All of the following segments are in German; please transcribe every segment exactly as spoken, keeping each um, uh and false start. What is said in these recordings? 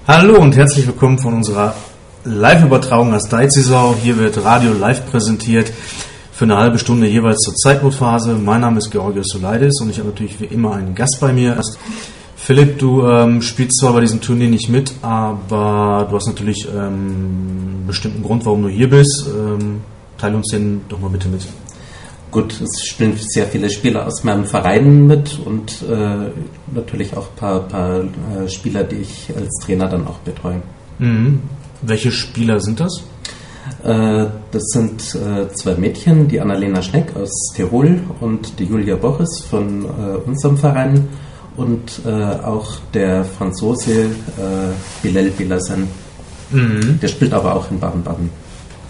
Hallo und herzlich willkommen von unserer Live-Übertragung aus Deizisau. Hier wird Radio live präsentiert für eine halbe Stunde jeweils zur Zeitnotphase. Mein Name ist Georgios Soulaides und ich habe natürlich wie immer einen Gast bei mir. Philipp, du ähm, spielst zwar bei diesem Turnier nicht mit, aber du hast natürlich ähm, einen bestimmten Grund, warum du hier bist. Ähm, teile uns den doch mal bitte mit. Gut, es spielen sehr viele Spieler aus meinem Verein mit und äh, natürlich auch ein paar, paar äh, Spieler, die ich als Trainer dann auch betreue. Mhm. Welche Spieler sind das? Äh, das sind äh, zwei Mädchen, die Annalena Schneck aus Tirol und die Julia Boris von äh, unserem Verein und äh, auch der Franzose äh, Bilal Belassen. Mhm. Der spielt aber auch in Baden-Baden.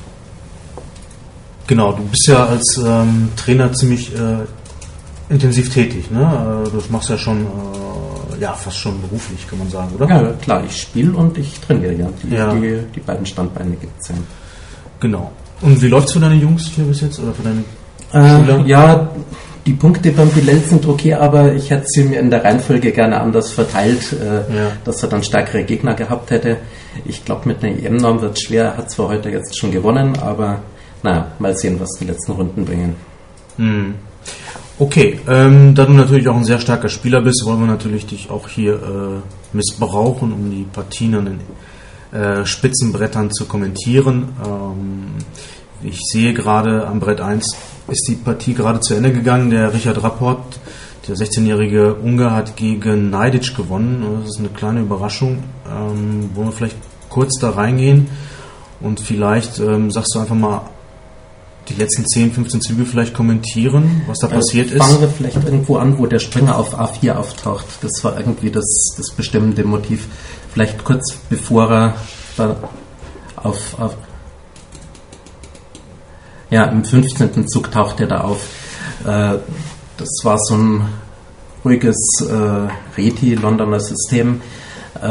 Genau, du bist ja als ähm, Trainer ziemlich äh, intensiv tätig, ne? Du machst ja schon, äh, ja, fast schon beruflich, kann man sagen, oder? Ja, klar, ich spiele und ich trainiere, ja. Die, ja. die, die beiden Standbeine gibt es ja. Genau. Und wie läuft es für deine Jungs hier bis jetzt, oder für deine Schüler? Äh, ja, die Punkte beim Bilal sind okay, aber ich hätte sie mir in der Reihenfolge gerne anders verteilt, äh, ja. dass er dann stärkere Gegner gehabt hätte. Ich glaube, mit einer E M-Norm wird es schwer. Er hat zwar heute jetzt schon gewonnen, aber na, mal sehen, was die letzten Runden bringen. Hm. Okay, ähm, da du natürlich auch ein sehr starker Spieler bist, wollen wir natürlich dich auch hier äh, missbrauchen, um die Partien an den äh, Spitzenbrettern zu kommentieren. Ähm, ich sehe gerade am Brett eins ist die Partie gerade zu Ende gegangen. Der Richard Rapport, der sechzehnjährige Ungar, hat gegen Najdic gewonnen. Das ist eine kleine Überraschung. Ähm, wollen wir vielleicht kurz da reingehen und vielleicht ähm, sagst du einfach mal die letzten zehn, fünfzehn Züge vielleicht kommentieren, was da passiert ist? Fangen wir vielleicht irgendwo an, wo der Springer auf A vier auftaucht. Das war irgendwie das, das bestimmende Motiv. Vielleicht kurz bevor er da auf, auf ja, im fünfzehnten Zug taucht er da auf. Äh, das war so ein ruhiges äh, Reti, Londoner System. Äh,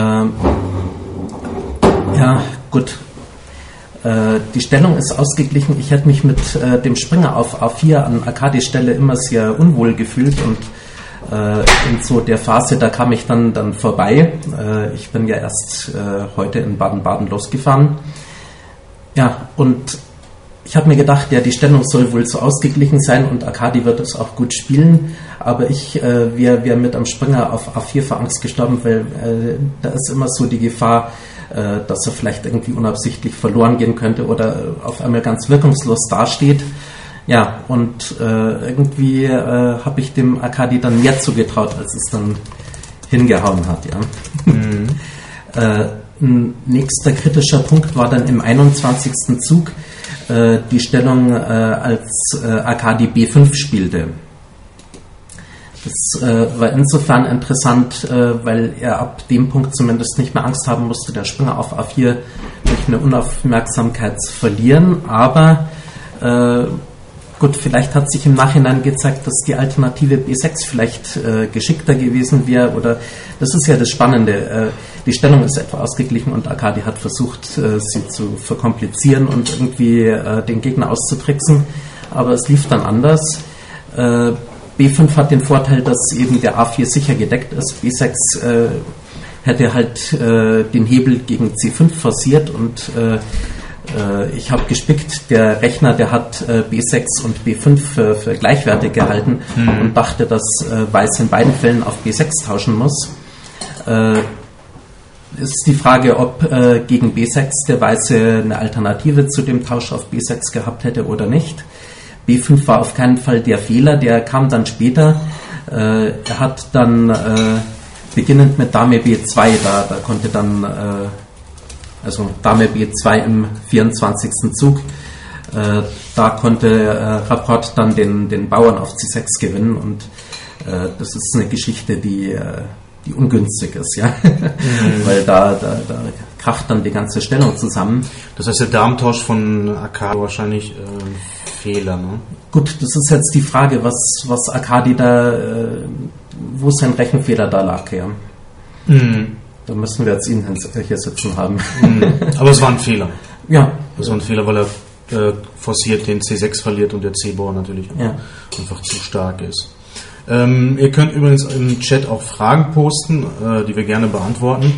ja, gut. Die Stellung ist ausgeglichen. Ich hätte mich mit äh, dem Springer auf A vier an Arkadis Stelle immer sehr unwohl gefühlt und äh, in so der Phase, da kam ich dann, dann vorbei. Äh, ich bin ja erst äh, heute in Baden-Baden losgefahren. Ja, und ich habe mir gedacht, ja, die Stellung soll wohl so ausgeglichen sein und Arkadi wird es auch gut spielen, aber ich äh, wäre wär mit am Springer auf A vier vor Angst gestorben, weil äh, da ist immer so die Gefahr, dass er vielleicht irgendwie unabsichtlich verloren gehen könnte oder auf einmal ganz wirkungslos dasteht. Ja, und äh, irgendwie äh, habe ich dem Arkadi dann mehr zugetraut, als es dann hingehauen hat. Ja. Mhm. äh, ein nächster kritischer Punkt war dann im einundzwanzigsten Zug äh, die Stellung, äh, als äh, Arkadi B fünf spielte. Das äh, war insofern interessant, äh, weil er ab dem Punkt zumindest nicht mehr Angst haben musste, der Springer auf A vier durch eine Unaufmerksamkeit zu verlieren. Aber äh, gut, vielleicht hat sich im Nachhinein gezeigt, dass die Alternative B sechs vielleicht äh, geschickter gewesen wäre. Oder das ist ja das Spannende. Äh, die Stellung ist etwa ausgeglichen und Arkadi hat versucht, äh, sie zu verkomplizieren und irgendwie äh, den Gegner auszutricksen. Aber es lief dann anders. Äh, B fünf hat den Vorteil, dass eben der A vier sicher gedeckt ist. B sechs äh, hätte halt äh, den Hebel gegen C fünf forciert und äh, äh, ich habe gespickt. Der Rechner, der hat äh, B sechs und B fünf für, für gleichwertig gehalten mhm. und dachte, dass äh, Weiß in beiden Fällen auf B sechs tauschen muss. Äh, ist die Frage, ob äh, gegen B sechs der Weiße eine Alternative zu dem Tausch auf B sechs gehabt hätte oder nicht. B fünf war auf keinen Fall der Fehler, der kam dann später. Äh, er hat dann äh, beginnend mit Dame B zwei, da, da konnte dann, äh, also Dame B zwei im vierundzwanzigsten Zug, äh, da konnte äh, Rapport dann den, den Bauern auf C sechs gewinnen und äh, das ist eine Geschichte, die, äh, die ungünstig ist, ja, mhm. weil da, da, da kracht dann die ganze Stellung zusammen. Das heißt, der Damentausch von Arkadi wahrscheinlich äh, Fehler, ne? Gut, das ist jetzt die Frage, was, was Arkadi da, äh, wo sein Rechenfehler da lag, ja. Mhm. Da müssen wir jetzt ihn hier sitzen haben. Mhm. Aber es war ein Fehler. Ja. Es war ein Fehler, weil er äh, forciert den C sechs verliert und der C-Bauer natürlich ja. einfach zu stark ist. Ähm, ihr könnt übrigens im Chat auch Fragen posten, äh, die wir gerne beantworten.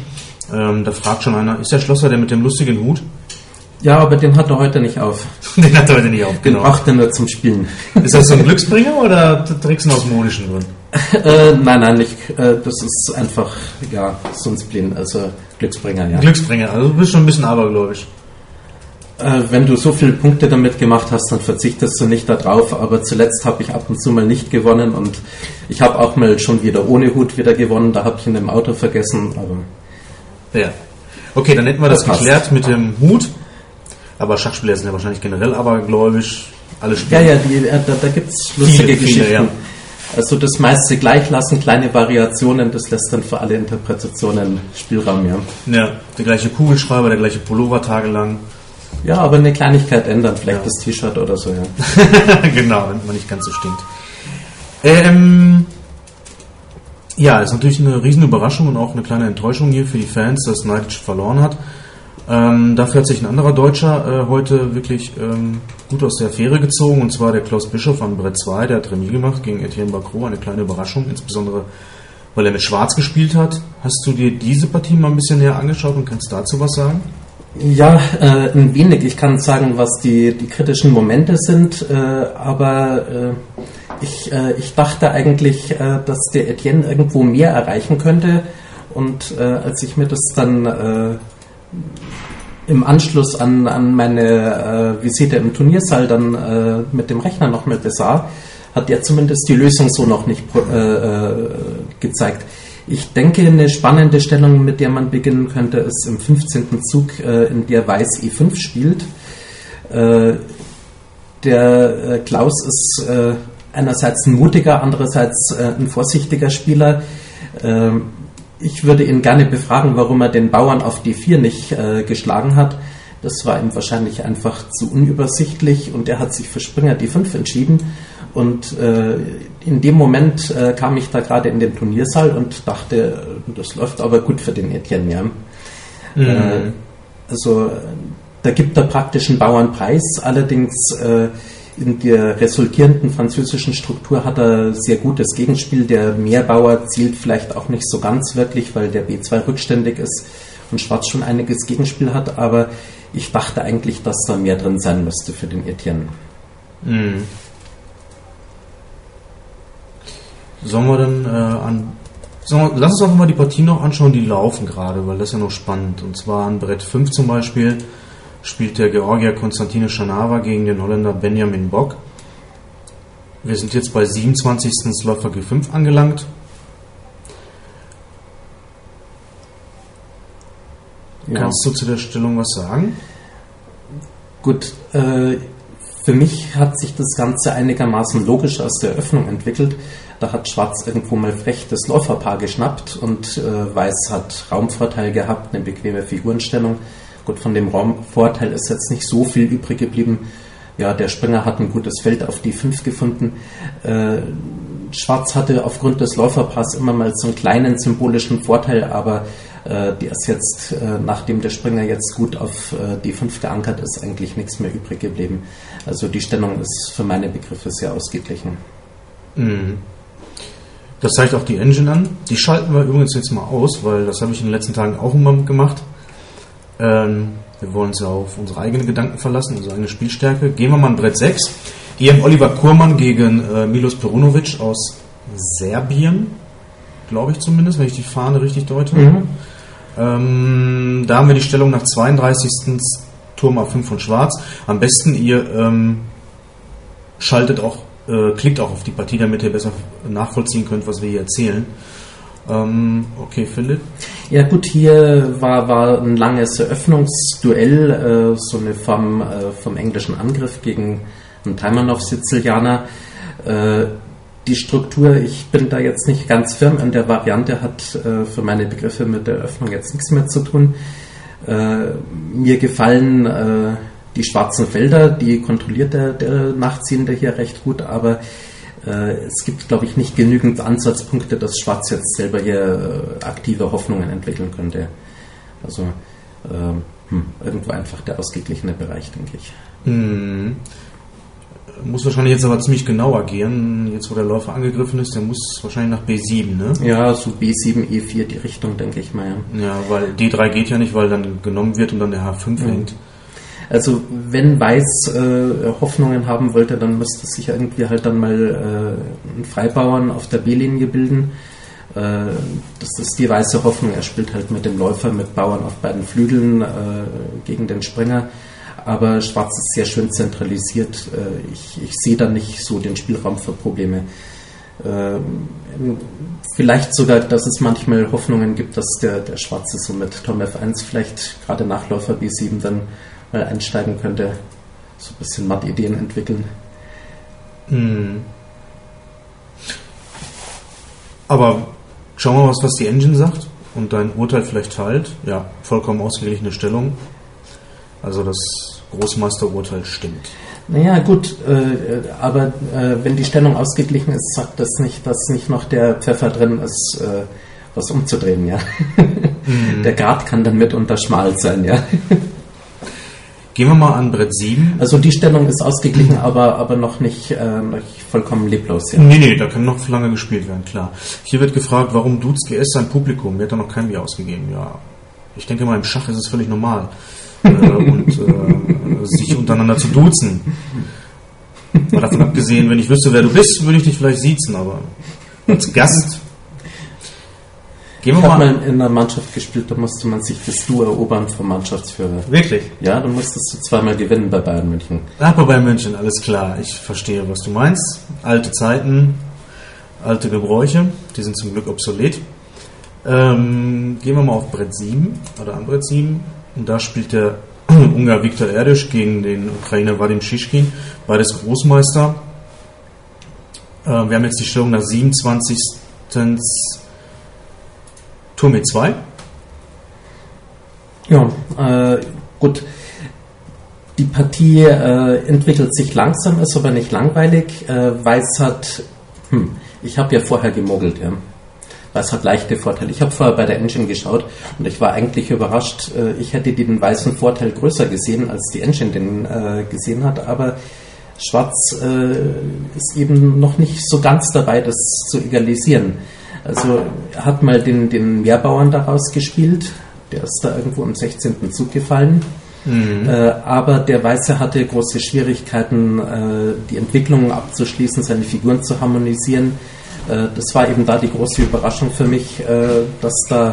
Ähm, da fragt schon einer, ist der Schlosser der mit dem lustigen Hut? Ja, aber den hat er heute nicht auf. Den hat er heute nicht auf, genau. Den braucht er nur zum Spielen. Ist das so ein Glücksbringer oder trägst du einen osmodischen drin? äh, nein, nein, nicht. Äh, das ist einfach, ja, so ein Spleen, also Glücksbringer, ja. Glücksbringer, also du bist schon ein bisschen abergläubisch. Äh, wenn du so viele Punkte damit gemacht hast, dann verzichtest du nicht darauf, aber zuletzt habe ich ab und zu mal nicht gewonnen und ich habe auch mal schon wieder ohne Hut wieder gewonnen, da habe ich ihn im Auto vergessen, aber... Ja. Okay, dann hätten wir das, das geklärt passt. mit dem Hut. Aber Schachspieler sind ja wahrscheinlich generell abergläubisch. Alle Spieler. Ja, ja, die, da, da gibt es lustige viele, Geschichten. Viele, ja. Also das meiste gleich lassen, kleine Variationen, das lässt dann für alle Interpretationen Spielraum, ja. Ja, der gleiche Kugelschreiber, der gleiche Pullover tagelang. Ja, aber eine Kleinigkeit ändern, vielleicht ja. Das T-Shirt oder so, ja. Genau, damit man nicht ganz so stinkt. Ähm, ja, ist natürlich eine riesen Überraschung und auch eine kleine Enttäuschung hier für die Fans, dass Neidic verloren hat. Ähm, dafür hat sich ein anderer Deutscher äh, heute wirklich ähm, gut aus der Affäre gezogen, und zwar der Klaus Bischof an Brett zwei, der hat Remis gemacht gegen Etienne Bacrot, eine kleine Überraschung, insbesondere weil er mit Schwarz gespielt hat. Hast du dir diese Partie mal ein bisschen näher angeschaut und kannst dazu was sagen? Ja, äh, ein wenig. Ich kann sagen, was die, die kritischen Momente sind, äh, aber äh, ich, äh, ich dachte eigentlich, äh, dass der Etienne irgendwo mehr erreichen könnte, und äh, als ich mir das dann äh, im Anschluss an, an meine äh, Visite im Turniersaal dann äh, mit dem Rechner nochmal besah, hat er zumindest die Lösung so noch nicht äh, gezeigt. Ich denke, eine spannende Stellung, mit der man beginnen könnte, ist im fünfzehnten Zug, äh, in der Weiß E fünf spielt. Äh, der äh, Klaus ist äh, einerseits ein mutiger, andererseits äh, ein vorsichtiger Spieler. Äh, Ich würde ihn gerne befragen, warum er den Bauern auf D vier nicht äh, geschlagen hat. Das war ihm wahrscheinlich einfach zu unübersichtlich und er hat sich für Springer D fünf entschieden. Und äh, in dem Moment äh, kam ich da gerade in den Turniersaal und dachte, das läuft aber gut für den Etienne. Ja. Mhm. Äh, also da gibt er praktisch einen Bauernpreis, allerdings äh, in der resultierenden französischen Struktur hat er sehr gutes Gegenspiel. Der Mehrbauer zielt vielleicht auch nicht so ganz wirklich, weil der B zwei rückständig ist und Schwarz schon einiges Gegenspiel hat. Aber ich dachte eigentlich, dass da mehr drin sein müsste für den Etienne. Mhm. Sollen wir dann äh, an... Wir, lass uns einfach mal die Partien noch anschauen, die laufen gerade, weil das ist ja noch spannend. Und zwar an Brett fünf zum Beispiel spielt der Georgier Konstantin Schanava gegen den Holländer Benjamin Bock. Wir sind jetzt bei siebenundzwanzigsten Läufer G fünf angelangt. Ja. Kannst du zu der Stellung was sagen? Gut, äh, für mich hat sich das Ganze einigermaßen logisch aus der Eröffnung entwickelt. Da hat Schwarz irgendwo mal frech das Läuferpaar geschnappt und äh, Weiß hat Raumvorteil gehabt, eine bequeme Figurenstellung. Gut, von dem Raumvorteil ist jetzt nicht so viel übrig geblieben. Ja, der Springer hat ein gutes Feld auf D fünf gefunden. Äh, Schwarz hatte aufgrund des Läuferpaars immer mal so einen kleinen symbolischen Vorteil, aber äh, der ist jetzt, äh, nachdem der Springer jetzt gut auf äh, D fünf geankert ist, eigentlich nichts mehr übrig geblieben. Also die Stellung ist für meine Begriffe sehr ausgeglichen. Mhm. Das zeigt auch die Engine an. Die schalten wir übrigens jetzt mal aus, weil das habe ich in den letzten Tagen auch immer gemacht. Ähm, wir wollen uns ja auf unsere eigenen Gedanken verlassen, unsere eigene Spielstärke. Gehen wir mal an Brett sechs. Hier haben Oliver Kurman gegen äh, Milos Perunovic aus Serbien, glaube ich zumindest, wenn ich die Fahne richtig deute. Mhm. Ähm, da haben wir die Stellung nach zweiunddreißigsten Turm A fünf von Schwarz. Am besten ihr ähm, schaltet auch, äh, klickt auch auf die Partie, damit ihr besser nachvollziehen könnt, was wir hier erzählen. Ähm, okay, Philipp? Ja gut, hier war, war ein langes Eröffnungsduell, äh, so eine Form äh, vom englischen Angriff gegen einen Taimanov-Sizilianer. Äh, die Struktur, ich bin da jetzt nicht ganz firm in der Variante, hat äh, für meine Begriffe mit der Eröffnung jetzt nichts mehr zu tun. Äh, mir gefallen äh, die schwarzen Felder, die kontrolliert der, der Nachziehende hier recht gut, aber äh, es gibt, glaube ich, nicht genügend Ansatzpunkte, dass Schwarz jetzt selber hier äh, aktive Hoffnungen entwickeln könnte. Also äh, hm, irgendwo einfach der ausgeglichene Bereich, denke ich. Hm. muss wahrscheinlich jetzt aber ziemlich genau agieren, jetzt wo der Läufer angegriffen ist, der muss wahrscheinlich nach B sieben, ne? Ja, so B sieben, E vier, die Richtung, denke ich mal, ja. Ja, weil D drei geht ja nicht, weil dann genommen wird und dann der H fünf mhm. hängt. Also wenn Weiß äh, Hoffnungen haben wollte, dann müsste sich irgendwie halt dann mal äh, einen Freibauern auf der B-Linie bilden. Äh, das ist die weiße Hoffnung. Er spielt halt mit dem Läufer, mit Bauern auf beiden Flügeln äh, gegen den Springer. Aber Schwarz ist sehr schön zentralisiert. Ich, ich sehe da nicht so den Spielraum für Probleme. Vielleicht sogar, dass es manchmal Hoffnungen gibt, dass der, der Schwarze so mit Turm F eins vielleicht gerade nach Läufer B sieben dann mal einsteigen könnte. So ein bisschen Matt-Ideen entwickeln. Hm. Aber schauen wir mal, was, was die Engine sagt und dein Urteil vielleicht teilt. Ja, vollkommen ausgeglichene Stellung. Also das Großmeisterurteil stimmt. Naja, gut, äh, aber äh, wenn die Stellung ausgeglichen ist, sagt das nicht, dass nicht noch der Pfeffer drin ist, äh, was umzudrehen, ja. Mhm. Der Grad kann dann mitunter schmal sein, ja. Gehen wir mal an Brett sieben. Also die Stellung ist ausgeglichen, mhm. aber, aber noch nicht, äh, noch vollkommen leblos, ja. Nee, nee, da kann noch lange gespielt werden, klar. Hier wird gefragt, warum duzt G S sein Publikum? Mir hat da noch kein Bier ausgegeben, ja. Ich denke mal, im Schach ist es völlig normal. äh, und äh, sich untereinander zu duzen. Mal davon abgesehen, wenn ich wüsste, wer du bist, würde ich dich vielleicht siezen, aber als Gast. Gehen wir ich habe mal. mal in einer Mannschaft gespielt, da musste man sich das Du erobern vom Mannschaftsführer. Wirklich? Ja, dann musstest du zweimal gewinnen bei Bayern München. Ach, bei Bayern München, alles klar. Ich verstehe, was du meinst. Alte Zeiten, alte Gebräuche, die sind zum Glück obsolet. Ähm, gehen wir mal auf Brett sieben oder an Brett sieben. Und da spielt der Ungar Viktor Erdős gegen den Ukrainer Vadim Shishkin, beides Großmeister. Äh, wir haben jetzt die Stellung nach siebenundzwanzigsten Turm E zwei. Ja, äh, gut. Die Partie äh, entwickelt sich langsam, ist aber nicht langweilig. Äh, Weiß hat, hm, ich habe ja vorher gemogelt, ja. Weiß hat leichte Vorteile. Ich habe vorher bei der Engine geschaut und ich war eigentlich überrascht. Ich hätte den weißen Vorteil größer gesehen, als die Engine den äh, gesehen hat, aber Schwarz äh, ist eben noch nicht so ganz dabei, das zu egalisieren. Also er hat mal den, den Mehrbauern daraus gespielt, der ist da irgendwo im sechzehnten Zug gefallen. Mhm. Äh, aber der Weiße hatte große Schwierigkeiten, äh, die Entwicklungen abzuschließen, seine Figuren zu harmonisieren. Das war eben da die große Überraschung für mich, dass da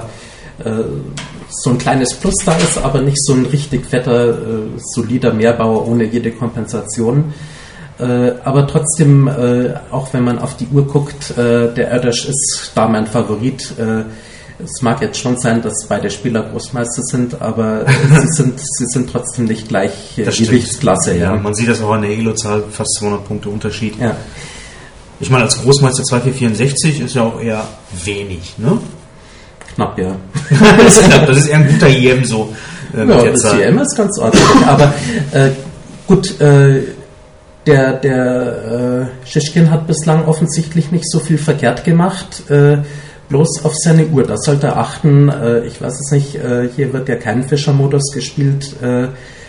so ein kleines Plus da ist, aber nicht so ein richtig fetter, solider Mehrbauer ohne jede Kompensation. Aber trotzdem, auch wenn man auf die Uhr guckt, der Erdős ist da mein Favorit. Es mag jetzt schon sein, dass beide Spieler Großmeister sind, aber sie sind, sie sind trotzdem nicht gleich Gewichtsklasse. Ja. Ja, man sieht das auch an der Elo-Zahl, fast zweihundert Punkte Unterschied. Ja. Ich meine, als Großmeister zwei vier vierundsechzig ist ja auch eher wenig, ne? Knapp, ja. Das ist knapp, das ist eher ein guter I M so. Äh, ja, das I M ist ganz ordentlich. Aber äh, gut, äh, der, der äh, Shishkin hat bislang offensichtlich nicht so viel verkehrt gemacht, äh, bloß auf seine Uhr. Da sollte er achten, äh, ich weiß es nicht, äh, hier wird ja kein Fischer-Modus gespielt, äh,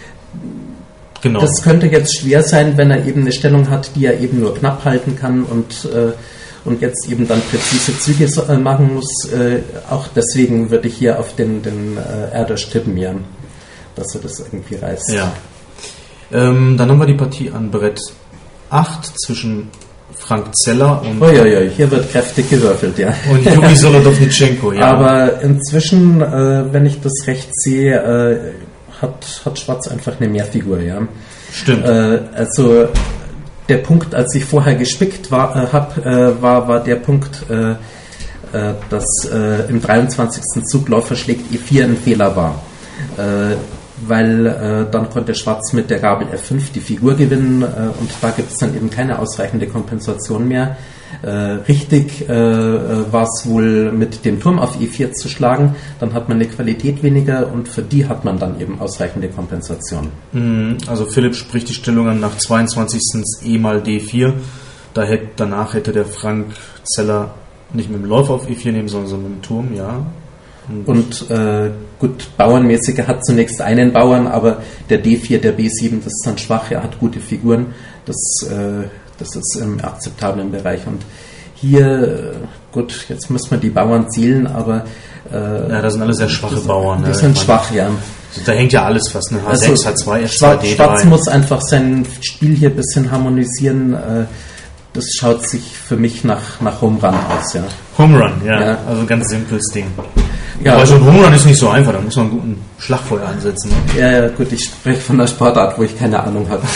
Genau. Das könnte jetzt schwer sein, wenn er eben eine Stellung hat, die er eben nur knapp halten kann und, äh, und jetzt eben dann präzise Züge so, äh, machen muss. Äh, auch deswegen würde ich hier auf den, den äh, Erdős tippen, ja, dass er das irgendwie reißt. Ja. Ähm, dann haben wir die Partie an Brett acht zwischen Frank Zeller und... Oh ja, ja, hier wird kräftig gewürfelt, ja. Und Juri Solodowniczenko, ja. Aber inzwischen, äh, wenn ich das recht sehe, äh, Hat, hat Schwarz einfach eine Mehrfigur, ja. Stimmt. Äh, also der Punkt, als ich vorher gespickt war, äh, hab, äh, war, war der Punkt, äh, äh, dass äh, im dreiundzwanzigsten Zug Läufer schlägt E vier ein Fehler war. Äh, weil äh, dann konnte Schwarz mit der Gabel F fünf die Figur gewinnen äh, und da gibt es dann eben keine ausreichende Kompensation mehr. Äh, richtig äh, war es wohl mit dem Turm auf E vier zu schlagen, dann hat man eine Qualität weniger und für die hat man dann eben ausreichende Kompensation. Also Philipp spricht die Stellung an nach zweiundzwanzigsten E mal D vier, da hätte, danach hätte der Frank Zeller nicht mit dem Läufer auf E vier nehmen, sondern mit dem Turm, ja. Und äh, gut, Bauernmäßig, er hat zunächst einen Bauern, aber der D vier, der B sieben, das ist dann schwach, er hat gute Figuren, das, äh, das ist im akzeptablen Bereich. Und hier, gut, jetzt müssen wir die Bauern zählen, aber äh, ja, das sind alle sehr schwache Bauern. Die ne? sind schwach, ja. Da hängt ja alles fast, ne? H sechs, also, H zwei, F zwei, D drei. Schwarz muss einfach sein Spiel hier ein bisschen harmonisieren. Äh, das schaut sich für mich nach, nach Home Run aus, ja. Home Run, ja. ja. Also ganz simples Ding. Ja, aber so ein Home Run ist nicht so einfach, da muss man einen guten Schlagfeuer ansetzen. Ne? Ja, ja, gut, ich spreche von der Sportart, wo ich keine Ahnung habe.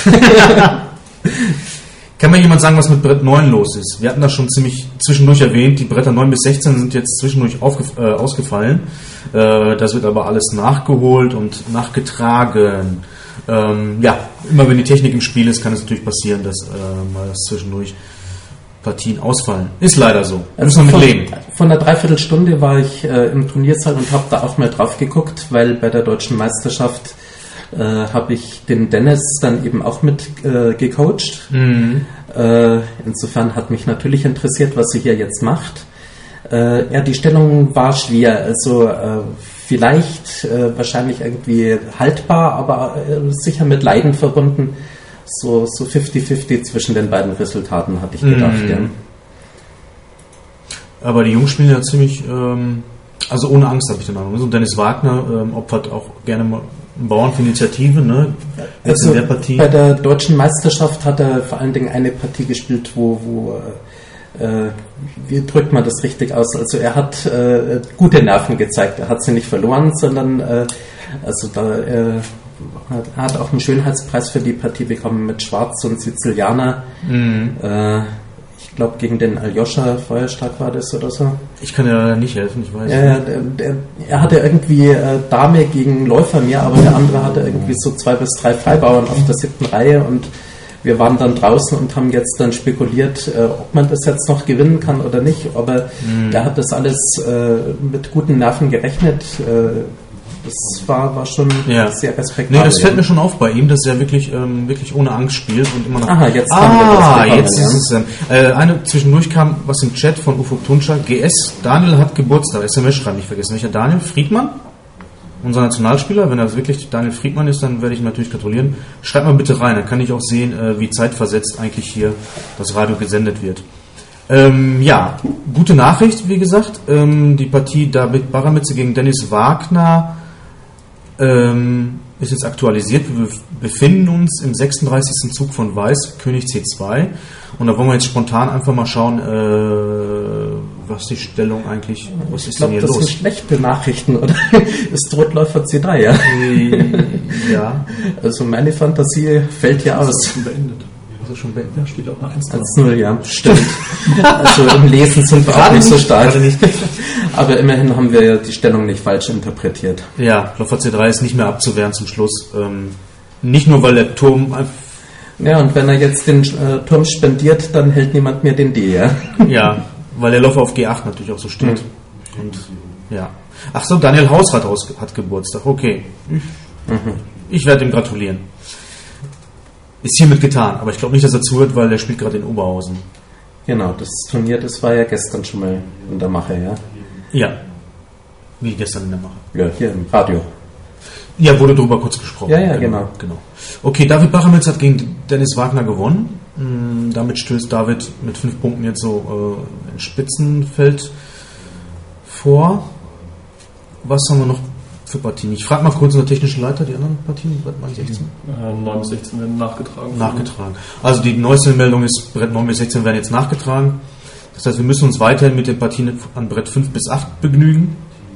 Kann mir jemand sagen, was mit Brett neun los ist? Wir hatten das schon ziemlich zwischendurch erwähnt, die Bretter neun bis sechzehn sind jetzt zwischendurch aufgef- äh, ausgefallen. Äh, das wird aber alles nachgeholt und nachgetragen. Ähm, ja, immer wenn die Technik im Spiel ist, kann es natürlich passieren, dass äh, mal zwischendurch Partien ausfallen. Ist leider so. Also müssen wir mit leben. Von einer Dreiviertelstunde war ich äh, im Turniersaal und habe da auch mal drauf geguckt, weil bei der Deutschen Meisterschaft äh, habe ich den Dennis dann eben auch mit äh, gecoacht. Mhm. Äh, insofern hat mich natürlich interessiert, was sie hier jetzt macht. Äh, ja, die Stellung war schwer, also äh, vielleicht äh, wahrscheinlich irgendwie haltbar, aber äh, sicher mit Leiden verbunden. So, so fünfzig fünfzig zwischen den beiden Resultaten, hatte ich gedacht. Mm. Ja. Aber die Jungs spielen ja ziemlich, ähm, also ohne Angst, habe ich den Eindruck. Und Dennis Wagner ähm, opfert auch gerne mal einen Bauern für Initiative. Ne? Also in der Partie. Bei der Deutschen Meisterschaft hat er vor allen Dingen eine Partie gespielt, wo, wo äh, wie drückt man das richtig aus? Also er hat äh, gute Nerven gezeigt. Er hat sie nicht verloren, sondern äh, also da... Äh, Er hat auch einen Schönheitspreis für die Partie bekommen mit Schwarz und Sizilianer. Mhm. Äh, ich glaube, gegen den Aljoscha Feuerstark war das oder so. Ich kann ja nicht helfen, ich weiß äh, der, der, er hatte irgendwie äh, Dame gegen Läufer mehr, aber der andere hatte irgendwie so zwei bis drei Freibauern auf der siebten Reihe und wir waren dann draußen und haben jetzt dann spekuliert, äh, ob man das jetzt noch gewinnen kann oder nicht. Aber mhm. der hat das alles äh, mit guten Nerven gerechnet. Äh, Das war, war schon ja. sehr respektabel. Nee, das fällt mir schon auf bei ihm, dass er wirklich, ähm, wirklich ohne Angst spielt und immer noch. Aha, jetzt ah, haben wir das bekommen, jetzt ja. ist es dann. Äh, eine zwischendurch kam was im Chat von Ufo Tunca. G S, Daniel hat Geburtstag. S M S schreiben nicht vergessen. Welcher Daniel? Friedmann? Unser Nationalspieler. Wenn er wirklich Daniel Friedmann ist, dann werde ich ihn natürlich gratulieren. Schreibt mal bitte rein, dann kann ich auch sehen, äh, wie zeitversetzt eigentlich hier das Radio gesendet wird. Ähm, ja, gute Nachricht, wie gesagt. Ähm, die Partie David Baramitze gegen Dennis Wagner Ähm, ist jetzt aktualisiert. Wir befinden uns im sechsunddreißigsten Zug von Weiß, König C zwei. Und da wollen wir jetzt spontan einfach mal schauen, äh, was die Stellung eigentlich, was ich ist glaub, denn hier das los? Das sind schlechte Nachrichten, oder? Ist Rotläufer C drei, ja? Ja. Also meine Fantasie fällt ja aus. Das ist schon beendet. Also schon beendet. Da steht auch noch eins null, ja. Stimmt. Also im Lesen sind wir auch nicht so stark. Aber immerhin haben wir die Stellung nicht falsch interpretiert. Ja, Läufer C drei ist nicht mehr abzuwehren zum Schluss. Ähm, nicht nur, weil der Turm... Ja, und wenn er jetzt den äh, Turm spendiert, dann hält niemand mehr den D, ja? Ja, weil der Läufer auf G acht natürlich auch so steht. Mhm. Und, ja. Ach so, Daniel Hausrath aus, hat Geburtstag. Okay. Mhm. Ich werde ihm gratulieren. Ist hiermit getan, aber ich glaube nicht, dass er zuhört, weil er spielt gerade in Oberhausen. Genau, das Turnier, das war ja gestern schon mal in der Mache, ja? Ja. Wie gestern in der Mache? Ja, hier im Radio. Ja, wurde darüber kurz gesprochen. Ja, ja, genau. genau. Okay, David Baramitz hat gegen Dennis Wagner gewonnen. Mhm, damit stößt David mit fünf Punkten jetzt so äh, ins Spitzenfeld vor. Was haben wir noch für Partien? Ich frage mal kurz unser technischer Leiter, die anderen Partien, Brett neun bis sechzehn? Äh, neun bis sechzehn werden nachgetragen. Nachgetragen. Also die neueste Meldung ist, Brett neun bis sechzehn werden jetzt nachgetragen. Das heißt, wir müssen uns weiterhin mit den Partien an Brett fünf bis acht begnügen.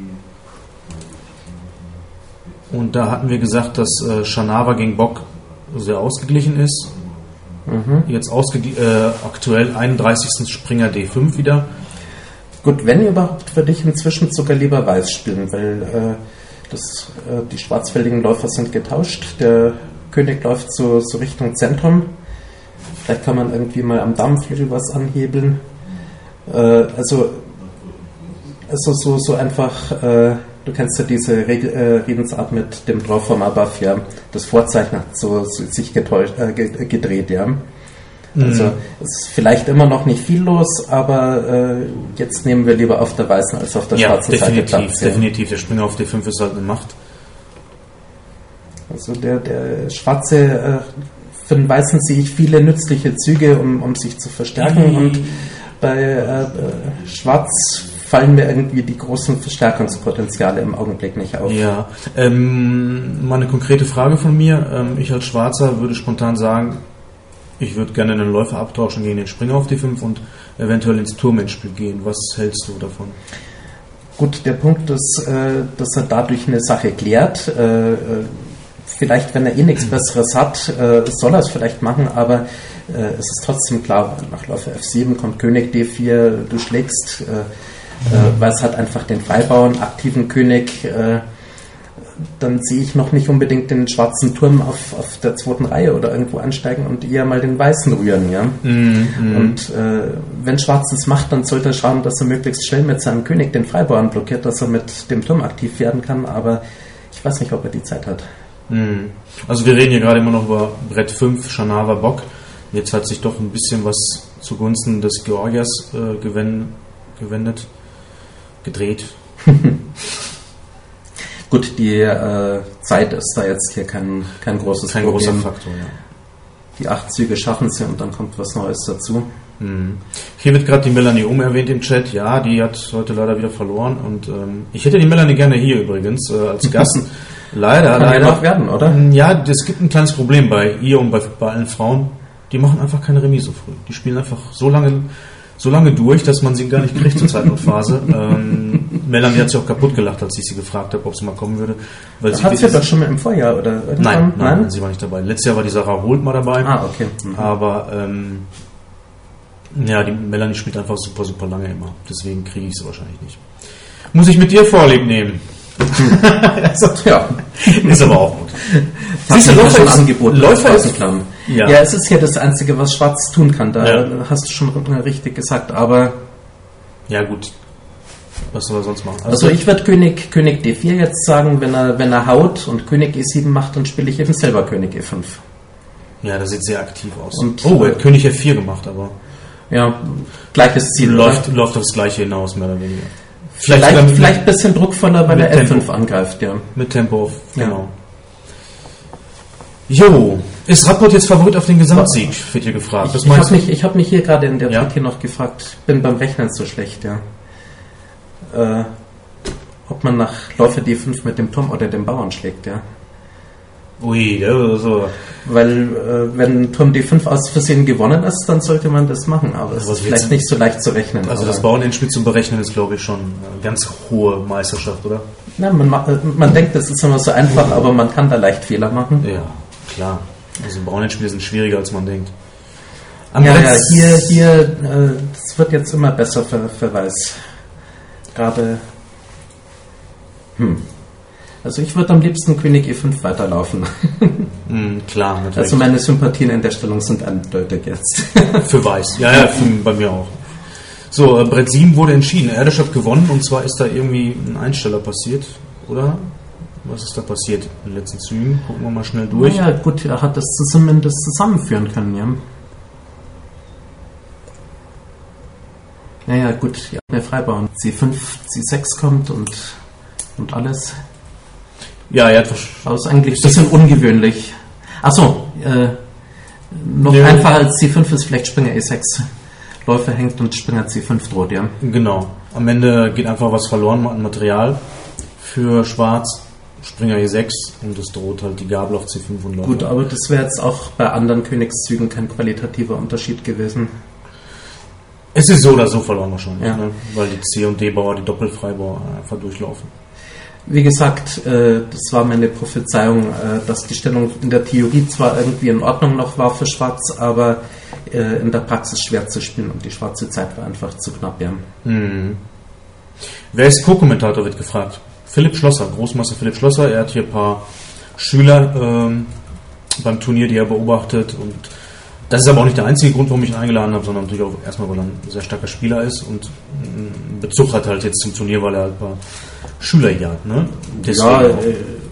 Und da hatten wir gesagt, dass äh, Schanava gegen Bock sehr ausgeglichen ist. Mhm. Jetzt ausge- äh, aktuell einunddreißigsten Springer D fünf wieder. Gut, wenn überhaupt, würde ich inzwischen sogar lieber Weiß spielen, weil äh, das, äh, die schwarzfeldigen Läufer sind getauscht. Der König läuft so, so Richtung Zentrum. Vielleicht kann man irgendwie mal am Damenflügel was anhebeln. Äh, also, also so, so einfach, äh, du kennst ja diese Re- äh, Redensart mit dem Draw vom Above, ja. Das Vorzeichen hat so, so sich getäuscht, äh, gedreht, ja. Also es ist vielleicht immer noch nicht viel los, aber äh, jetzt nehmen wir lieber auf der weißen als auf der ja, schwarzen definitiv, Seite Platz. Ja, definitiv. Der Springer auf D fünf ist halt eine Macht. Also der, der schwarze, äh, für den weißen sehe ich viele nützliche Züge, um, um sich zu verstärken mhm. und bei äh, schwarz fallen mir irgendwie die großen Verstärkungspotenziale im Augenblick nicht auf. Ja, ähm, mal eine konkrete Frage von mir. Ähm, ich als Schwarzer würde spontan sagen, ich würde gerne einen Läufer abtauschen gegen den Springer auf D fünf und eventuell ins Turmendspiel gehen. Was hältst du davon? Gut, der Punkt ist, äh, dass er dadurch eine Sache klärt. Äh, vielleicht, wenn er eh nichts Besseres hat, äh, soll er es vielleicht machen, aber äh, es ist trotzdem klar, nach Läufer F sieben kommt König D vier, du schlägst... Äh, Äh, weil es hat einfach den Freibauern, aktiven König, äh, dann sehe ich noch nicht unbedingt den schwarzen Turm auf, auf der zweiten Reihe oder irgendwo ansteigen und eher mal den weißen rühren, ja. Mm, mm. Und äh, wenn Schwarz es macht, dann sollte er schauen, dass er möglichst schnell mit seinem König den Freibauern blockiert, dass er mit dem Turm aktiv werden kann, aber ich weiß nicht, ob er die Zeit hat. Mm. Also wir reden hier gerade immer noch über Brett fünf, Schanava Bock. Jetzt hat sich doch ein bisschen was zugunsten des Georgiers äh, gewen- gewendet. gedreht. Gut, die äh, Zeit ist da jetzt hier kein, kein großes kein Problem. Großer Faktor, ja. Die acht Züge schaffen sie und dann kommt was Neues dazu. Mhm. Hier wird gerade die Melanie Um erwähnt im Chat. Ja, die hat heute leider wieder verloren und ähm, ich hätte die Melanie gerne hier übrigens äh, als Gast. leider, Kann leider. ja noch werden, oder? Ja, es gibt ein kleines Problem bei ihr und bei, bei allen Frauen. Die machen einfach keine Remise so früh. Die spielen einfach so lange so lange durch, dass man sie gar nicht kriegt zur Zeitnotphase. ähm, Melanie hat sich auch kaputt gelacht, als ich sie gefragt habe, ob sie mal kommen würde. Weil sie hat sie doch schon mal im Vorjahr, oder? Nein, nein, nein, sie war nicht dabei. Letztes Jahr war die Sarah Holt mal dabei. Ah, okay. Mhm. Aber ähm, ja, die Melanie spielt einfach super, super lange immer. Deswegen kriege ich sie wahrscheinlich nicht. Muss ich mit dir Vorlieb nehmen? also, ja. Ist aber auch gut. Siehst du, Läufer ist angeboten. Läufer ist Ja. ja, es ist ja das Einzige, was Schwarz tun kann. Da ja. hast du schon richtig gesagt, aber... Ja gut, was soll er sonst machen? Also, also ich würde König, König D vier jetzt sagen, wenn er, wenn er haut und König E sieben macht, dann spiele ich eben selber König E fünf. Ja, das sieht sehr aktiv aus. Und, oh, er hat König F vier gemacht, aber... Ja, gleiches Ziel. Läuft, läuft aufs Gleiche hinaus, mehr oder weniger. Vielleicht, vielleicht, mit, vielleicht ein bisschen druckvoller, weil er F fünf angreift, ja. Mit Tempo, genau. Ja. Jo, ist Rapport jetzt Favorit auf den Gesamtsieg, wird hier gefragt. Ich, ich habe mich, ich hab mich hier gerade in der ja? Trick hier noch gefragt, bin beim Rechnen so schlecht, ja. Äh, ob man nach Läufer D fünf mit dem Turm oder dem Bauern schlägt, ja. Ui, ja, so. Weil, äh, wenn Turm D fünf aus Versehen gewonnen ist, dann sollte man das machen, aber es ist vielleicht nicht so leicht zu rechnen. Also das Bauernendspiel zum Berechnen ist, glaube ich, schon eine ganz hohe Meisterschaft, oder? Ja, man, man denkt, das ist immer so einfach, aber man kann da leicht Fehler machen. Ja, klar. Also Bauernendspiele sind schwieriger, als man denkt. Am ja, ja, hier, hier, äh, das wird jetzt immer besser für, für Weiß. Gerade, hm. Also ich würde am liebsten König E fünf weiterlaufen. Mm, klar, natürlich. Also meine Sympathien in der Stellung sind eindeutig jetzt. Für Weiß, ja, ja, für, bei mir auch. So, äh, Brett sieben wurde entschieden. Erdisch hat gewonnen und zwar ist da irgendwie ein Einsteller passiert, oder? Was ist da passiert in den letzten Zügen? Gucken wir mal schnell durch. Ja, gut, er hat das zumindest zusammenführen können, ja. Naja, gut, ja, der Freibauern. C fünf, C sechs kommt und, und alles. Ja, er hat das ist eigentlich ein bisschen ungewöhnlich. Achso, äh, noch ja. einfacher als C fünf ist vielleicht Springer E sechs. Läufer hängt und Springer C fünf droht, ja. Genau. Am Ende geht einfach was verloren an Material für Schwarz. Springer E sechs und es droht halt die Gabel auf C fünf und Läufer. Gut, aber das wäre jetzt auch bei anderen Königszügen kein qualitativer Unterschied gewesen. Es ist so oder so verloren wahrscheinlich, ja. ne? Weil die C- und D-Bauer, die Doppelfreibauer einfach durchlaufen. Wie gesagt, äh, das war meine Prophezeiung, äh, dass die Stellung in der Theorie zwar irgendwie in Ordnung noch war für Schwarz, aber äh, in der Praxis schwer zu spielen und die schwarze Zeit war einfach zu knapp, ja. Mhm. Wer ist Co-Kommentator, wird gefragt. Philipp Schlosser, Großmeister Philipp Schlosser. Er hat hier ein paar Schüler ähm, beim Turnier, die er beobachtet. Und das ist aber auch nicht der einzige Grund, warum ich ihn eingeladen habe, sondern natürlich auch erstmal, weil er ein sehr starker Spieler ist und einen Bezug hat halt jetzt zum Turnier, weil er halt ein paar Schüler jagt. Ne? Ja, äh,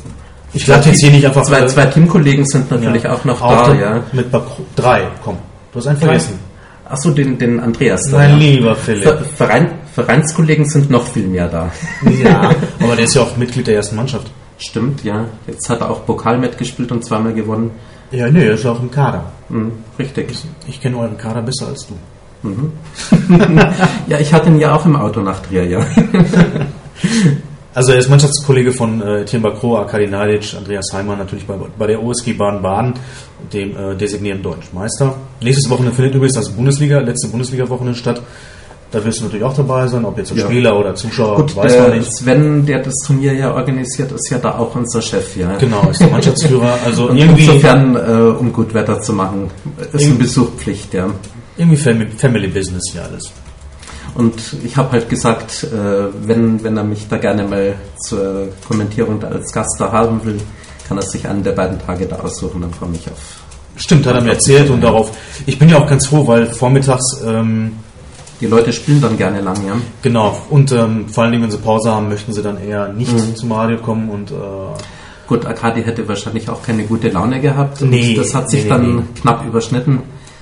ich lade jetzt hier nicht einfach... Zwei, zwei Teamkollegen sind natürlich ja, auch noch auch da, ja. Mit drei, komm. Du hast einen vergessen. Achso, den, den Andreas. Da, Mein ja. lieber Philipp. Ver, Verein, Vereinskollegen sind noch viel mehr da. Ja, aber der ist ja auch Mitglied der ersten Mannschaft. Stimmt, ja. Jetzt hat er auch Pokal mitgespielt und zweimal gewonnen. Ja, nee, er ist auch im Kader. Mhm, richtig. Ich, ich kenne euren Kader besser als du. Mhm. Ja, ich hatte ihn ja auch im Auto nach Trier, ja. Also er ist Mannschaftskollege von äh, Etienne Bacro, Arkadi Nadic, Andreas Heimann, natürlich bei, bei der O S G Baden-Baden, dem äh, designierten deutschen Meister. Nächstes Wochenende findet übrigens das Bundesliga, letzte Bundesliga-Wochenende statt. Da wirst du natürlich auch dabei sein, ob jetzt als ja. Spieler oder Zuschauer, Gut, weiß der man nicht. Sven, der das Turnier ja organisiert, ist ja da auch unser Chef, ja. Genau, ist der Mannschaftsführer. Also und irgendwie, insofern, äh, um gut Wetter zu machen, ist ein Besuch Pflicht, ja. irgendwie Family, Family Business hier alles. Und ich habe halt gesagt, äh, wenn, wenn er mich da gerne mal zur Kommentierung da als Gast da haben will, kann er sich einen der beiden Tage da aussuchen, dann freue ich mich auf. Stimmt, hat er mir erzählt und darauf. Ich bin ja auch ganz froh, weil vormittags ähm, die Leute spielen dann gerne lang, ja. Genau, und ähm, vor allen Dingen, wenn sie Pause haben, möchten sie dann eher nicht Mhm. zum Radio kommen und äh, gut, Arkadi hätte wahrscheinlich auch keine gute Laune gehabt und Nee, das hat sich nee, dann nee. knapp überschnitten.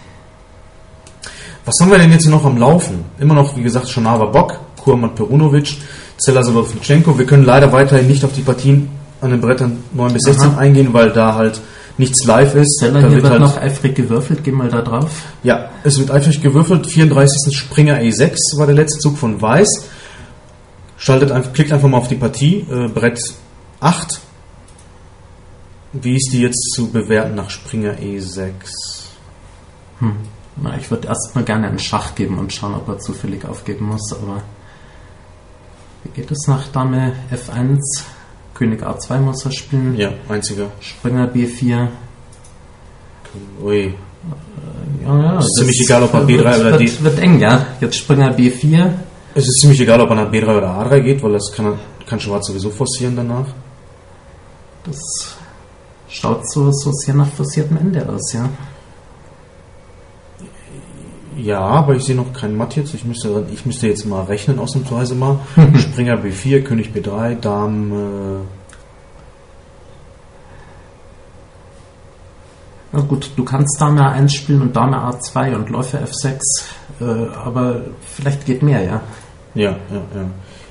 was haben wir denn jetzt noch am Laufen? Immer noch, wie gesagt, Schonava Bock, Kurman Perunovic, Zella Solotnichenko. Wir können leider weiterhin nicht auf die Partien an den Brettern neun bis sechzehn Aha. eingehen, weil da halt nichts live ist. Zeller Da hier wird halt, noch eifrig gewürfelt, geh mal da drauf. Ja, es wird eifrig gewürfelt. vierunddreißigsten Springer E sechs war der letzte Zug von Weiß. Schaltet einfach, klickt einfach mal auf die Partie. Äh, Brett acht. Wie ist die jetzt zu bewerten nach Springer E sechs? Hm. Na, ich würde erstmal gerne einen Schach geben und schauen, ob er zufällig aufgeben muss, aber wie geht es nach Dame F eins? König A zwei muss er spielen. Ja, einziger. Springer B vier. Ui. Ja, ja, Es ist ziemlich egal, ob er B drei wird, oder D- wird, wird eng, ja. Jetzt Springer B vier. Es ist ziemlich egal, ob er nach B drei oder A drei geht, weil das kann, kann Schwarz sowieso forcieren danach. Das schaut so, so sehr nach forciertem Ende aus, ja. Ja, aber ich sehe noch keinen Matt jetzt. Ich müsste, ich müsste jetzt mal rechnen, ausnahmsweise mal. Springer B vier, König B drei, Dame. Na gut, du kannst Dame A eins spielen und Dame A zwei und Läufer F sechs, äh, aber vielleicht geht mehr, ja. Ja, ja, ja.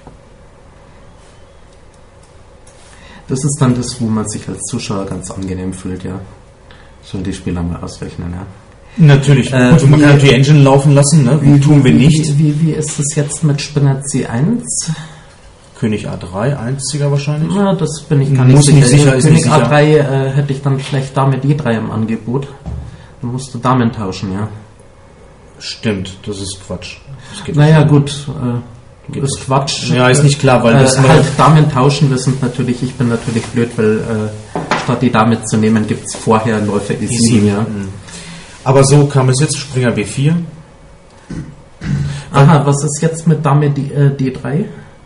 Das ist dann das, wo man sich als Zuschauer ganz angenehm fühlt, ja. Sollen die Spieler mal ausrechnen, ja. Natürlich. Äh, Gut, man wie- kann die Engine laufen lassen, ne? Wie tun wir nicht? Wie, wie, wie ist es jetzt mit Springer C eins? König A drei, einziger wahrscheinlich. Na, das bin ich gar Muss nicht nicht sicher. sicher, ist König nicht sicher. A drei äh, hätte ich dann vielleicht Dame D drei im Angebot. Dann musst du Damen tauschen, ja. Stimmt, das ist Quatsch. Das geht Naja, nicht. gut. Äh, Geht ist nicht. Quatsch. Ja, ist nicht klar, weil äh, das halt Damen tauschen, wir sind natürlich, ich bin natürlich blöd, weil äh, statt die Dame zu nehmen, gibt es vorher Läufer E sieben, ja. Mhm. Aber so kam es jetzt, Springer B vier. Aha, was ist jetzt mit Dame D, äh, D drei?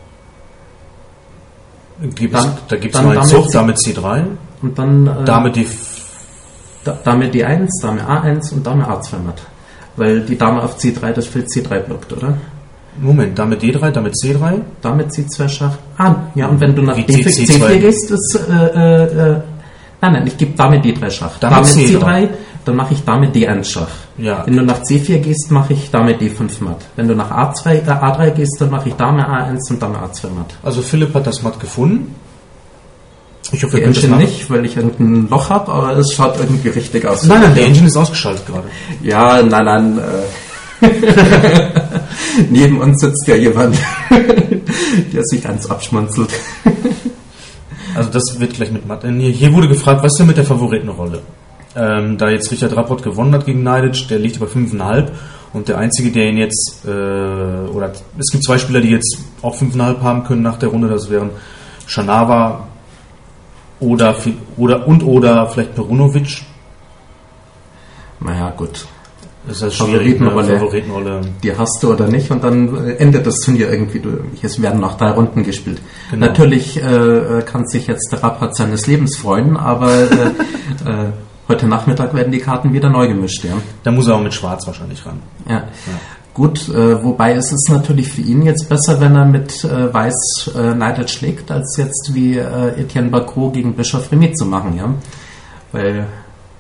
Gibt es, Dann- da gibt es dann mal einen Dame Zug, C- Dame C drei, Und dann äh, Dame D. Da- Dame D eins, Dame A eins und Dame A zwei matt. Weil die Dame auf C drei das Feld C drei blockt, oder? Moment, Dame D drei, Dame C drei. Dame C zwei Schach. Ah, ja, und wenn du nach Wie D vier, C C zwei? vier gehst, ist, äh, äh, äh, nein, nein, ich gebe Dame D drei Schach. Dame Dame C drei. C drei, dann mache ich Dame D eins Schach. Ja. Wenn du nach C vier gehst, mache ich Dame D fünf matt. Wenn du nach A zwei, äh, A drei gehst, dann mache ich Dame A eins und Dame A zwei matt. Also Philipp hat das Matt gefunden. Ich hoffe, Die ihr könnt das Engine nach- nicht, weil ich irgendein Loch habe, aber es schaut irgendwie richtig aus. Nein, nein, der Engine ist ausgeschaltet gerade. Ja, nein, nein. Äh, neben uns sitzt ja jemand, der sich ganz abschmunzelt. Also das wird gleich mit Matt. Hier hier wurde gefragt, was ist denn mit der Favoritenrolle? Ähm, da jetzt Richard Rapport gewonnen hat gegen Neidic, der liegt über fünf Komma fünf und der einzige, der ihn jetzt, äh, oder es gibt zwei Spieler, die jetzt auch fünf Komma fünf haben können nach der Runde, das wären Schanawa oder, oder und oder vielleicht Perunovic. Naja, gut. Das ist also schwierig, ne? Favoritenrolle. Favoritenrolle. Die hast du oder nicht und dann äh, endet das Turnier irgendwie durch. Es werden noch drei Runden gespielt. Genau. Natürlich äh, kann sich jetzt der Rapport seines Lebens freuen, aber äh, äh, heute Nachmittag werden die Karten wieder neu gemischt. Ja, Da muss er auch mit Schwarz wahrscheinlich ran. ja. Gut, äh, wobei es ist natürlich für ihn jetzt besser, wenn er mit äh, Weiß äh, Neidic schlägt, als jetzt wie äh, Etienne Bacro gegen Bischof Remy zu machen, ja. Weil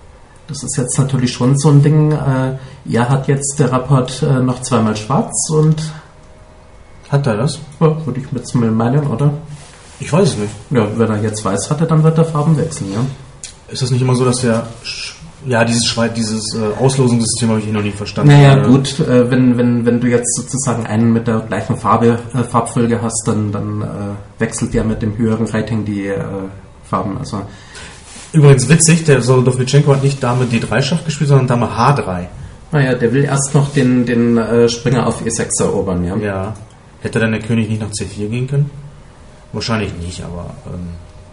Das ist jetzt natürlich schon so ein Ding. Äh, ihr hat jetzt der Rapport äh, noch zweimal schwarz und... Hat er das? Ja, würde ich jetzt mal meinen, oder? Ich weiß es nicht. Ja, wenn er jetzt weiß hatte, dann wird er Farben wechseln, ja. Ist das nicht immer so, dass der... Sch- ja, dieses, Schwe- dieses äh, Auslosungssystem habe ich eh noch nie verstanden. Naja, äh, gut, äh, wenn, wenn, wenn du jetzt sozusagen einen mit der gleichen Farbe, äh, Farbfolge hast, dann, dann äh, wechselt der mit dem höheren Rating die äh, Farben. Also Übrigens witzig, der Solodovnichenko hat nicht Dame D drei Schach gespielt, sondern Dame H drei. naja, der will erst noch den, den äh, Springer auf E sechs erobern, ja. Ja. Hätte dann der König nicht nach C vier gehen können? Wahrscheinlich nicht, aber... Ähm,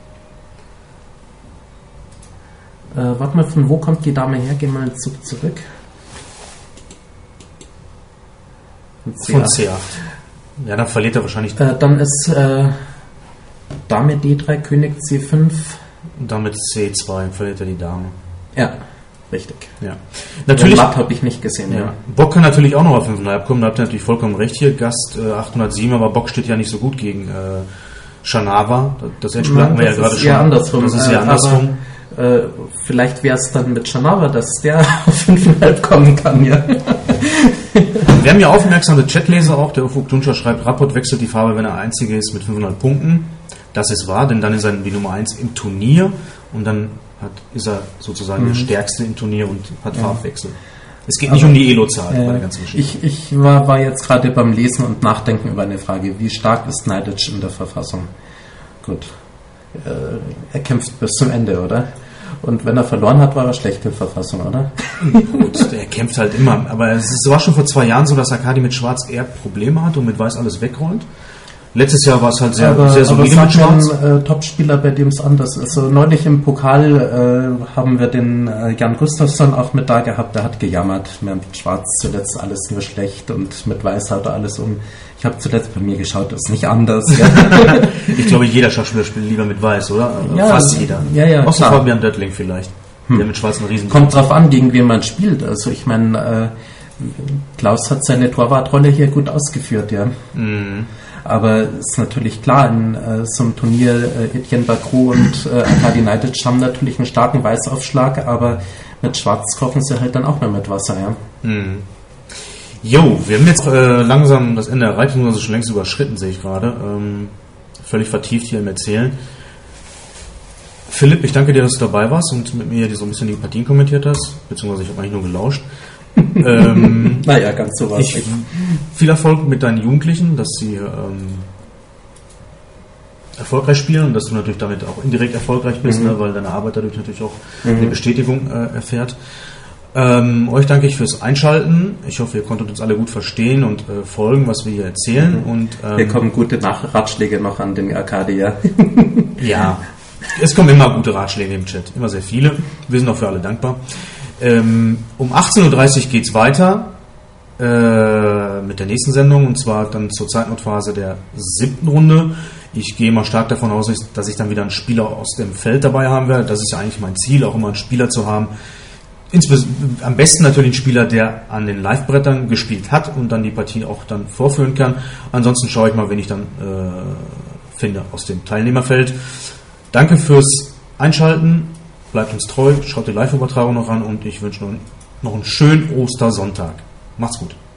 Äh, warte mal, von wo kommt die Dame her? Geh mal einen Zug zurück. von C acht. Ja, dann verliert er wahrscheinlich... Äh, dann ist äh, Dame D drei, König C fünf. Und damit C zwei verliert er die Dame. Ja, richtig. Ja. Natürlich... Matt habe ich nicht gesehen, Ja. ja. Bock kann natürlich auch noch auf fünf Komma fünf kommen, da habt ihr natürlich vollkommen recht hier. Gast äh, achthundertsieben, aber Bock steht ja nicht so gut gegen äh, Shanawa. Das Endspiel hatten wir ja gerade ist schon. eher andersrum. Das ist ja Äh, andersrum. Aber, äh, vielleicht wäre es dann mit Shanawa, dass der auf fünf Komma fünf kommen kann, ja. Wir haben ja aufmerksame Chatleser auch, der Ufuk Dunscher schreibt, Rapport wechselt die Farbe, wenn er Einzige ist mit fünfhundert Punkten. Das ist wahr, denn dann ist er die Nummer eins im Turnier und dann hat, ist er sozusagen Mhm. der Stärkste im Turnier und hat Ja. Farbwechsel. Es geht nicht Aber, um die Elo-Zahl äh, bei der ganzen Geschichte. Ich, ich war, war jetzt gerade beim Lesen und Nachdenken über eine Frage, wie stark ist Neidic in der Verfassung? Gut. Äh, er kämpft bis zum Ende, oder? Und wenn er verloren hat, war er schlecht in Verfassung, oder? Gut, der kämpft halt immer. Aber es ist- war schon vor zwei Jahren so, dass Akadi mit Schwarz eher Probleme hat und mit Weiß alles wegräumt. Letztes Jahr war es halt sehr, aber sehr aber solide mit sag mal Schwarz. einen äh, Topspieler, bei dem es anders ist. Also neulich im Pokal äh, haben wir den äh, Jan Gustafsson auch mit da gehabt, der hat gejammert. Mit Schwarz zuletzt alles nur schlecht und mit Weiß hat er alles um. Ich habe zuletzt bei mir geschaut, ist nicht anders. Ja, Ich glaube, jeder Schachspieler spielt lieber mit Weiß, oder? Ja, Fast jeder. ja, ja, Außer klar. Fabian Döttling vielleicht. Der mit Schwarz einen riesen... Kommt drauf an, gegen wen man spielt. Also ich meine, äh, Klaus hat seine Torwartrolle hier gut ausgeführt, ja. Mhm. Aber ist natürlich klar, in äh, so einem Turnier äh, Etienne Bacrou und äh, Akadi Neidic haben natürlich einen starken Weißaufschlag, aber mit Schwarz kochen sie halt dann auch nur mit Wasser, ja. Mhm. Jo, wir haben jetzt äh, langsam das Ende erreicht, wir haben uns schon längst überschritten, sehe ich gerade. Ähm, völlig vertieft hier im Erzählen. Philipp, ich danke dir, dass du dabei warst und mit mir so ein bisschen die Partien kommentiert hast, beziehungsweise ich habe eigentlich nur gelauscht. ähm, Naja, ganz so was. ich, viel Erfolg mit deinen Jugendlichen, dass sie ähm, erfolgreich spielen und dass du natürlich damit auch indirekt erfolgreich bist, Mhm. ne, weil deine Arbeit dadurch natürlich auch Mhm. eine Bestätigung äh, erfährt. Ähm, euch danke ich fürs Einschalten. Ich hoffe, ihr konntet uns alle gut verstehen und äh, folgen, was wir hier erzählen. Mhm. Und ähm, Hier kommen gute Nach- Ratschläge noch an den Akadi, ja. ja, es kommen immer gute Ratschläge im Chat, immer sehr viele. Wir sind auch für alle dankbar. Ähm, um achtzehn Uhr dreißig geht es weiter äh, mit der nächsten Sendung und zwar dann zur Zeitnotphase der siebten Runde. Ich gehe mal stark davon aus, dass ich dann wieder einen Spieler aus dem Feld dabei haben werde. Das ist ja eigentlich mein Ziel, auch immer einen Spieler zu haben. Insbes- am besten natürlich einen Spieler, der an den Live-Brettern gespielt hat und dann die Partie auch dann vorführen kann. Ansonsten schaue ich mal, wen ich dann äh, finde aus dem Teilnehmerfeld. Danke fürs Einschalten, bleibt uns treu, schaut die Live-Übertragung noch an und ich wünsche noch, noch einen schönen Ostersonntag. Macht's gut.